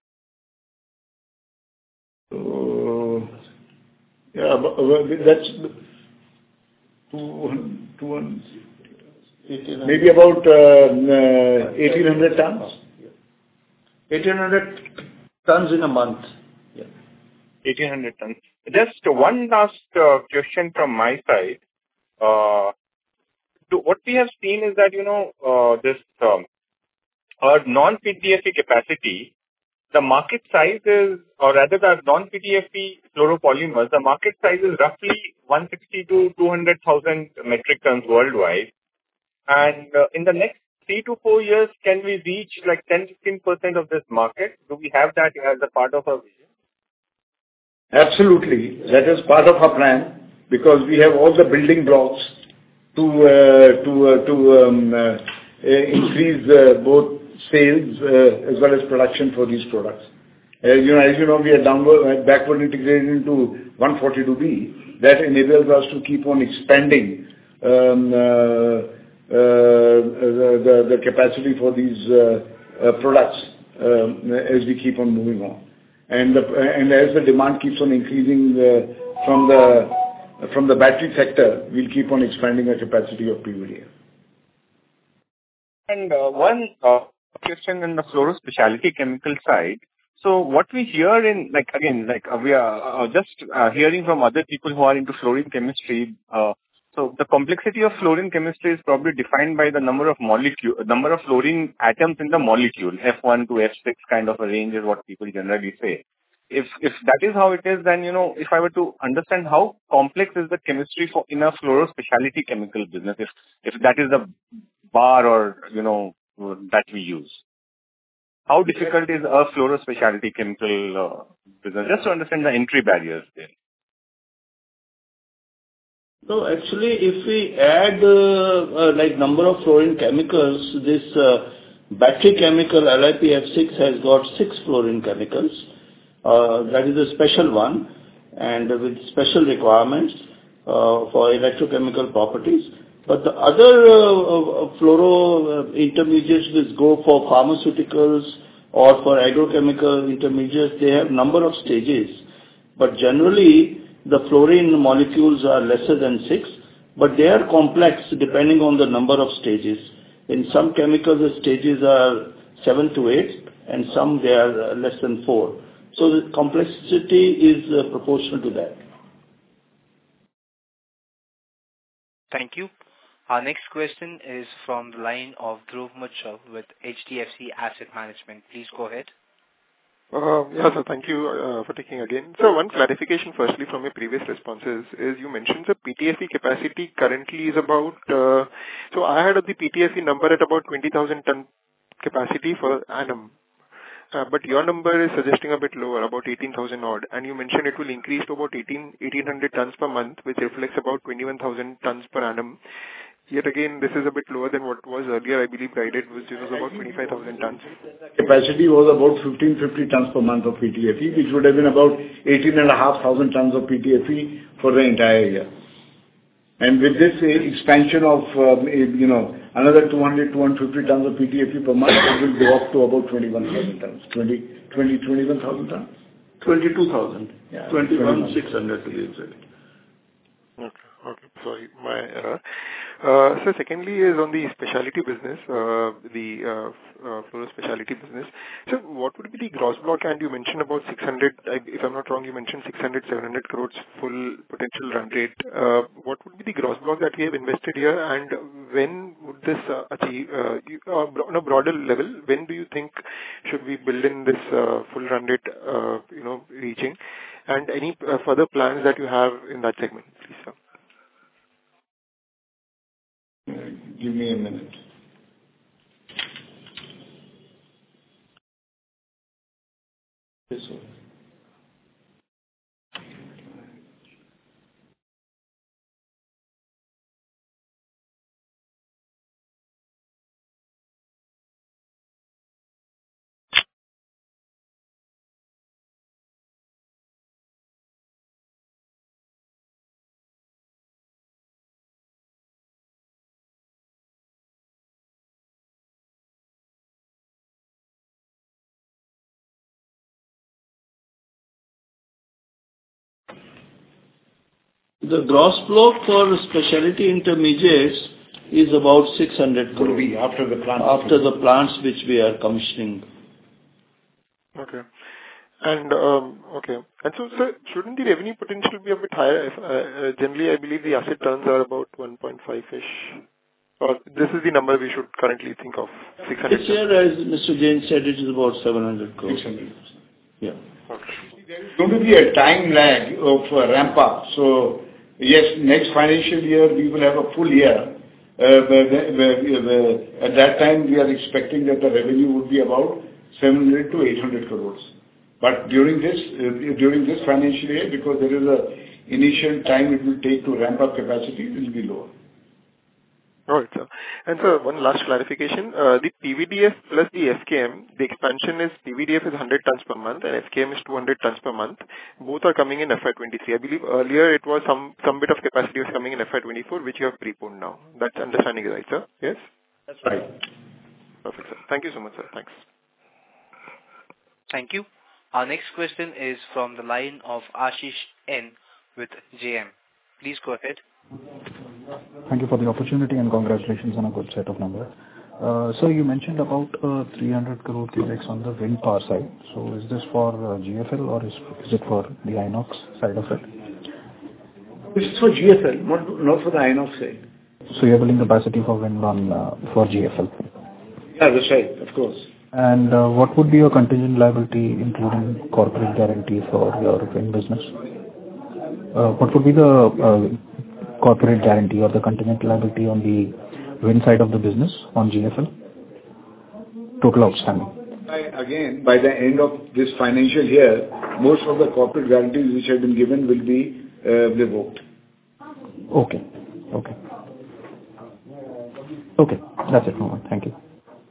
That's 200, maybe about 1,800 tons. 1,800 tons in a month. Yeah. 1,800 tons. Just one last question from my side. What we have seen is that, this our non-PTFE capacity, the market size is, or rather the non-PTFE fluoropolymers, the market size is roughly 160 to 200,000 metric tons worldwide. And in the next 3 to 4 years, can we reach like 10-15% of this market? Do we have that as a part of our vision? Absolutely. That is part of our plan because we have all the building blocks to increase both sales as well as production for these products. As you know, we are backward integrated into 142b. That enables us to keep on expanding the capacity for these products as we keep on moving on. And as the demand keeps on increasing from the battery sector, we'll keep on expanding our capacity of PVDF. And one question in the fluoro specialty chemical side. So what we hear we are just hearing from other people who are into fluorine chemistry. So the complexity of fluorine chemistry is probably defined by the number of fluorine atoms in the molecule. F1 to F6 kind of a range is what people generally say. If that is how it is, then, if I were to understand how complex is the chemistry in a fluoro specialty chemical business, if that is the bar or, that we use. How difficult is a fluoro specialty chemical business? Just to understand the entry barriers there. So actually, if we add number of fluorine chemicals, this battery chemical LiPF6 has got 6 fluorine chemicals. That is a special one and with special requirements for electrochemical properties. But the other fluoro intermediates which go for pharmaceuticals or for agrochemical intermediates, they have number of stages. But generally, the fluorine molecules are lesser than 6, but they are complex depending on the number of stages. In some chemicals, the stages are 7 to 8, and some they are less than 4. So the complexity is proportional to that. Thank you. Our next question is from the line of Dhruv Muchal with HDFC Asset Management. Please go ahead. Yes, sir. Thank you for taking again. So one clarification firstly from your previous responses is you mentioned the PTFE capacity currently is about, so I had the PTFE number at about 20,000 ton capacity for annum. But your number is suggesting a bit lower, about 18,000 odd, and you mentioned it will increase to about 1,800 tons per month, which reflects about 21,000 tons per annum. Yet again, this is a bit lower than what was earlier, I believe, guided, which was about 25,000 tons. Capacity was about 1,550 tons per month of PTFE, which would have been about 18,500 tons of PTFE for the entire year. And with this expansion of, another 200-250 tons of PTFE per month, it will go up to about 21,000 tons. 21,000 tons? 22,000. Yeah. 21,600 to be exact. Okay. Sorry, my error. So secondly is on the specialty business, the fluoro specialty business. So what would be the gross block? And you mentioned about 600, if I'm not wrong, you mentioned 600, 700 crores full potential run rate. What would be the gross block that we have invested here, and when would this achieve, on a broader level, when do you think should we build in this full run rate, reaching? And any further plans that you have in that segment, please, sir? Give me a minute. This one. The gross block for specialty intermediates is about 600 crore. Could be after the plants. After the plants which we are commissioning. Okay. And okay. And so, sir, shouldn't the revenue potential be a bit higher? Generally, I believe the asset turns are about 1.5-ish. Or this is the number we should currently think of, 600. This year, as Mr. Jain said, it is about 700 crore. 600. Yeah. Okay. There is going to be a time lag of ramp up. So, yes, next financial year we will have a full year. At that time, we are expecting that the revenue would be about 700 to 800 crores. But during this financial year, because there is a initial time it will take to ramp up capacity, it will be lower. All right, sir. And sir, one last clarification. The PVDF plus the FKM, the expansion is PVDF is 100 tons per month and FKM is 200 tons per month. Both are coming in FY23. I believe earlier it was some bit of capacity was coming in FY24, which you have preponed now. That's understanding right, sir? Yes? That's right. Perfect, sir. Thank you so much, sir. Thanks. Thank you. Our next question is from the line of Ashish N with JM. Please go ahead. Thank you for the opportunity and congratulations on a good set of numbers. So you mentioned about 300 crore capex on the wind power side. So is this for GFL or is it for the Inox side of it? This is for GFL, not for the Inox side. So you're building capacity for wind for GFL? Yeah, that's right, of course. And what would be your contingent liability, including corporate guarantee for your wind business? What would be the corporate guarantee or the contingent liability on the wind side of the business on GFL? Total outstanding. Again, by the end of this financial year, most of the corporate guarantees which have been given will be revoked. Okay. That's it, Mohan. Thank you.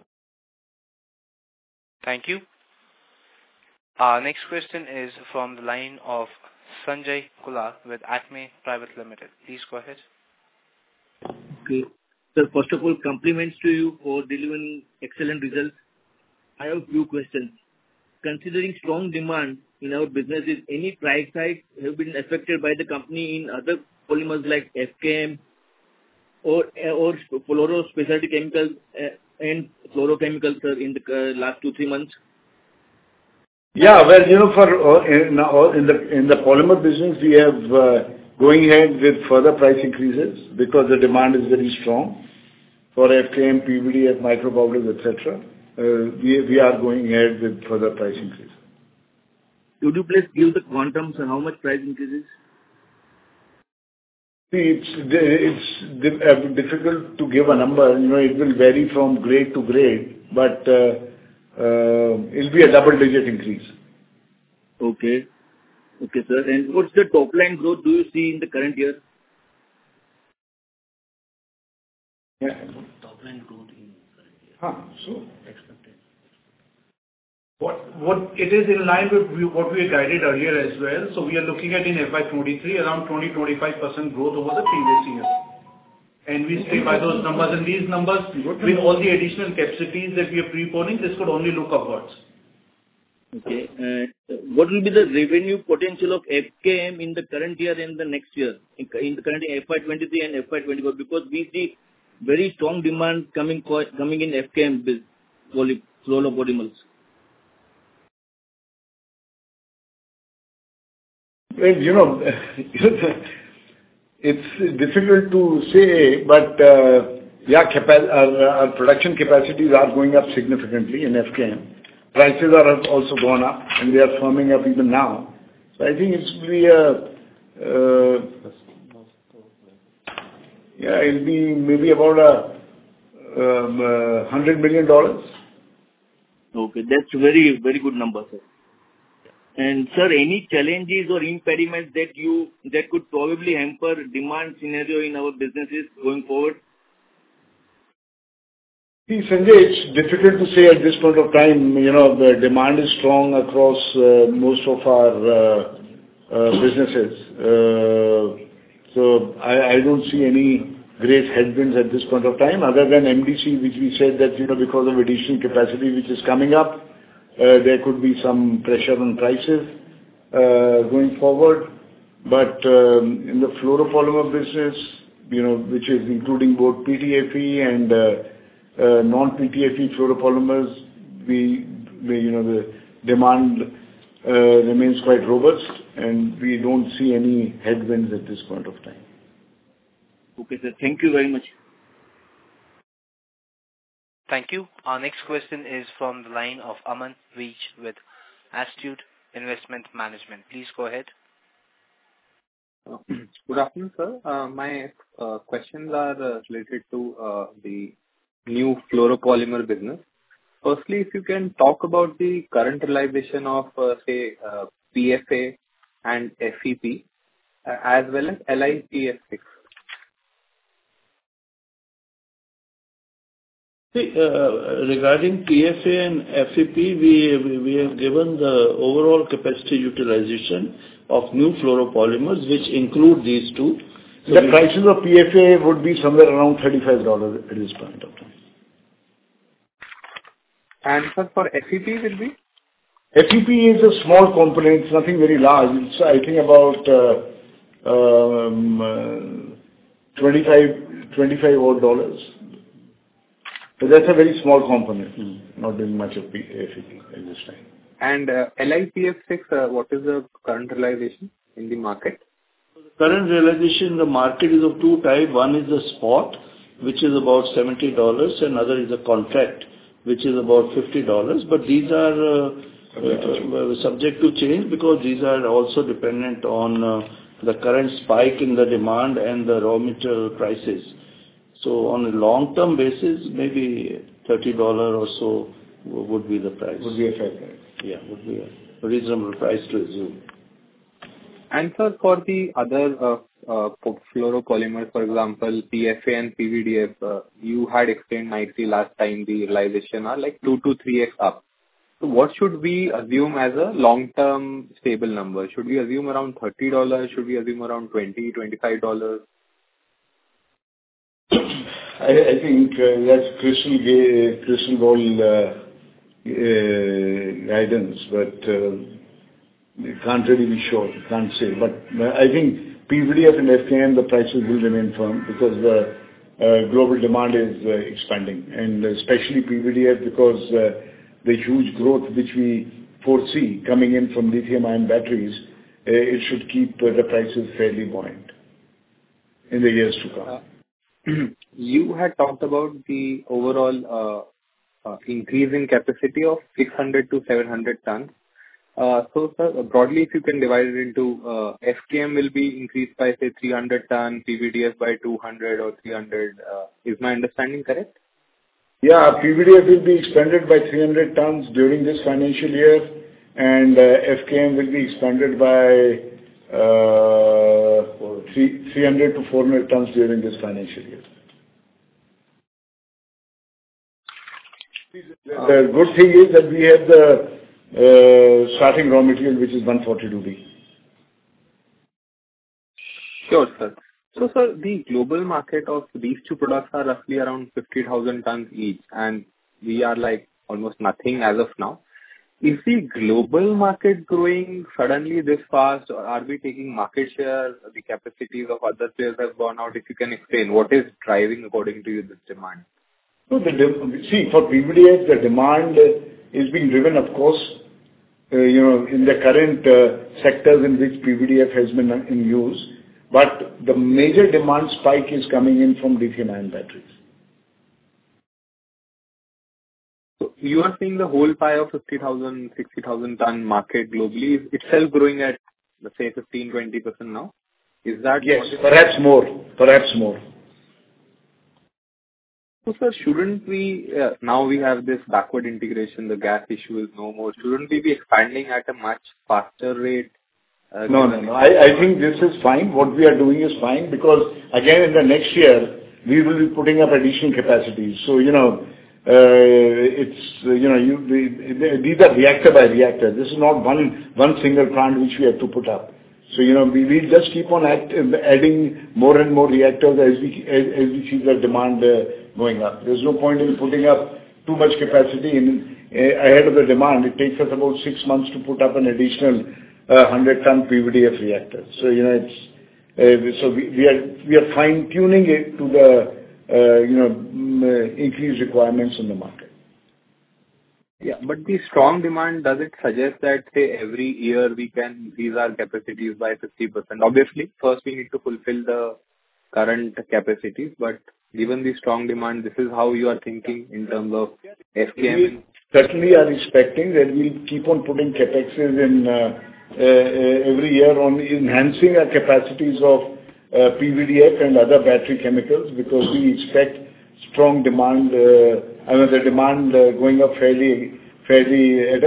Thank you. Our next question is from the line of Sanjay Kula with Acme Private Limited. Please go ahead. Okay. Sir, first of all, compliments to you for delivering excellent results. I have a few questions. Considering strong demand in our businesses, any price hikes have been affected by the company in other polymers like FKM or fluoro specialty chemicals and fluorochemicals, sir, in the last 2-3 months? Yeah, well, in the polymer business, we have going ahead with further price increases because the demand is very strong for FKM, PVDF, micropowders, etc. We are going ahead with further price increases. Could you please give the quantums and how much price increases? It's difficult to give a number. It will vary from grade to grade, but it'll be a double-digit increase. Okay, sir. And what's the top line growth do you see in the current year? Yeah. Top line growth in current year. So expected. What it is in line with what we guided earlier as well. So we are looking at in FY23 around 20-25% growth over the previous year. And we stay by those numbers. And these numbers, with all the additional capacities that we are preponing, this could only look upwards. Okay. What will be the revenue potential of FKM in the current year and the next year, in the current year, FY23 and FY24? Because we see very strong demand coming in FKM fluoropolymers. Well, it's difficult to say, but our production capacities are going up significantly in FKM. Prices have also gone up, and they are firming up even now. So I think it'll be maybe about $100 million. Okay, that's very, very good number, sir. And sir, any challenges or impediments that could probably hamper demand scenario in our businesses going forward? See, Sanjay, it's difficult to say at this point of time. The demand is strong across most of our businesses. So I don't see any great headwinds at this point of time, other than MDC, which we said that because of additional capacity which is coming up, there could be some pressure on prices going forward. But in the fluoropolymer business, which is including both PTFE and non-PTFE fluoropolymers, the demand remains quite robust, and we don't see any headwinds at this point of time. Okay, sir. Thank you very much. Thank you. Our next question is from the line of Aman Veech with Astute Investment Management. Please go ahead. Good afternoon, sir. My questions are related to the new fluoropolymer business. Firstly, if you can talk about the current realization of, say, PFA and FEP, as well as LiPF6. See, regarding PFA and FEP, we have given the overall capacity utilization of new fluoropolymers, which include these two. So the prices of PFA would be somewhere around $35 at this point of time. And sir, for FEP will be? FEP is a small component, it's nothing very large. It's, I think, about $25 odd. So that's a very small component, not doing much of FEP at this time. And LiPF6, what is the current realization in the market? Current realization in the market is of two types. One is the spot, which is about $70, and other is a contract, which is about $50. But these are subject to change because these are also dependent on the current spike in the demand and the raw material prices. So on a long-term basis, maybe $30 or so would be the price. Would be a fair price. Yeah, would be a reasonable price to assume. And sir, for the other fluoropolymers, for example, PFA and PVDF, you had explained nicely last time the realization are like 2 to 3x up. So what should we assume as a long-term stable number? Should we assume around $30? Should we assume around $20, $25? I think that's crystal ball guidance, but you can't really be sure. You can't say. But I think PVDF and FKM, the prices will remain firm because the global demand is expanding, and especially PVDF because the huge growth which we foresee coming in from lithium-ion batteries, it should keep the prices fairly buoyant in the years to come. You had talked about the overall increase in capacity of 600 to 700 tons. So, sir, broadly, if you can divide it into FKM will be increased by, say, 300 tons, PVDF by 200 or 300. Is my understanding correct? Yeah, PVDF will be expanded by 300 tons during this financial year, and FKM will be expanded by 300 to 400 tons during this financial year. The good thing is that we have the starting raw material, which is 142B. Sure, sir. So, sir, the global market of these two products are roughly around 50,000 tons each, and we are like almost nothing as of now. is the global market growing suddenly this fast, or are we taking market share? The capacities of other players have gone out. If you can explain, what is driving, according to you, this demand? So see, for PVDF, the demand is being driven, of course, in the current sectors in which PVDF has been in use. But the major demand spike is coming in from lithium-ion batteries. So you are seeing the whole pie of 50,000, 60,000 ton market globally is itself growing at, let's say, 15-20% now? Is that? Yes, perhaps more. Perhaps more. So, sir, shouldn't we, now we have this backward integration, the gas issue is no more. Shouldn't we be expanding at a much faster rate? No. I think this is fine. What we are doing is fine because, again, in the next year, we will be putting up additional capacities. So, these are reactor by reactor. This is not one single plant which we have to put up. So, we will just keep on adding more and more reactors as we see the demand going up. There's no point in putting up too much capacity ahead of the demand. It takes us about 6 months to put up an additional 100-ton PVDF reactor. So, we are fine-tuning it to the increased requirements in the market. Yeah, but the strong demand, does it suggest that, say, every year we can increase our capacities by 50%? Obviously, first we need to fulfill the current capacities, but given the strong demand, this is how you are thinking in terms of FKM? We certainly are expecting that we'll keep on putting capexes in every year on enhancing our capacities of PVDF and other battery chemicals because we expect strong demand, the demand going up fairly at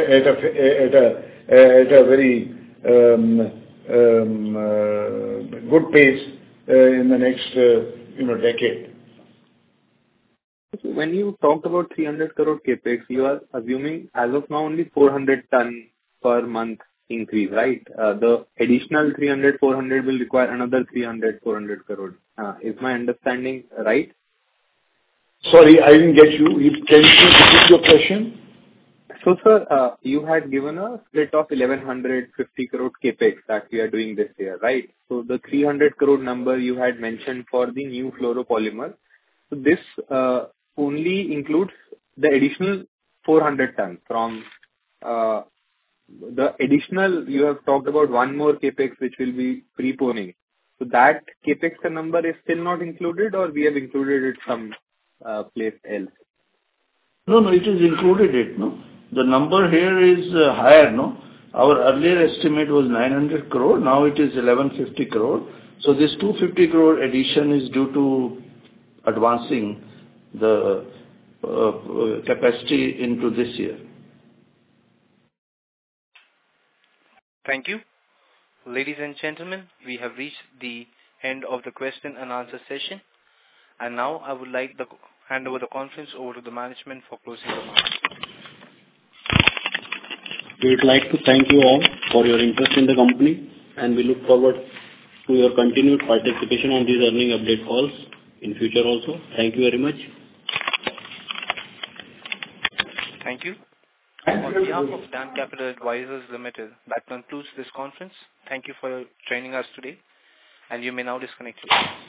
a very good pace in the next decade. So when you talked about 300 crore capex, you are assuming as of now only 400 ton per month increase, right? The additional 300, 400 will require another 300, 400 crore. Is my understanding right? Sorry, I didn't get you. Can you repeat your question? So, sir, you had given a split of 1150 crore capex that we are doing this year, right? So the 300 crore number you had mentioned for the new fluoropolymer. So this only includes the additional 400 tons from the additional, you have talked about one more capex which will be preponing. So that capex number is still not included, or we have included it some place else? No, it is included no. The number here is higher, no. Our earlier estimate was 900 crore, now it is 1150 crore. So this 250 crore addition is due to advancing the capacity into this year. Thank you. Ladies and gentlemen, we have reached the end of the question and answer session. And now I would like to hand over the conference over to the management for closing remarks. We would like to thank you all for your interest in the company, and we look forward to your continued participation on these earning update calls in future also. Thank you very much. Thank you. On behalf of DAM Capital Advisors Limited, that concludes this conference. Thank you for joining us today, and you may now disconnect yourselves.